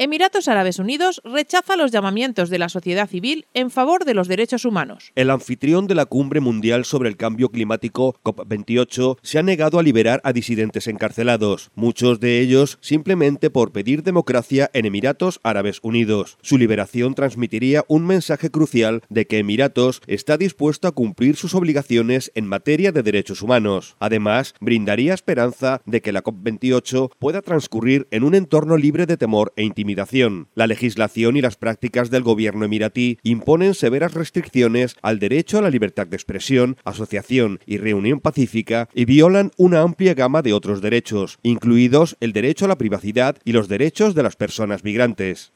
Emiratos Árabes Unidos rechaza los llamamientos de la sociedad civil en favor de los derechos humanos. El anfitrión de la Cumbre Mundial sobre el Cambio Climático, COP28, se ha negado a liberar a disidentes encarcelados, muchos de ellos simplemente por pedir democracia en Emiratos Árabes Unidos. Su liberación transmitiría un mensaje crucial de que Emiratos está dispuesto a cumplir sus obligaciones en materia de derechos humanos. Además, brindaría esperanza de que la COP28 pueda transcurrir en un entorno libre de temor e intimidación. La legislación y las prácticas del gobierno emiratí imponen severas restricciones al derecho a la libertad de expresión, asociación y reunión pacífica y violan una amplia gama de otros derechos, incluidos el derecho a la privacidad y los derechos de las personas migrantes.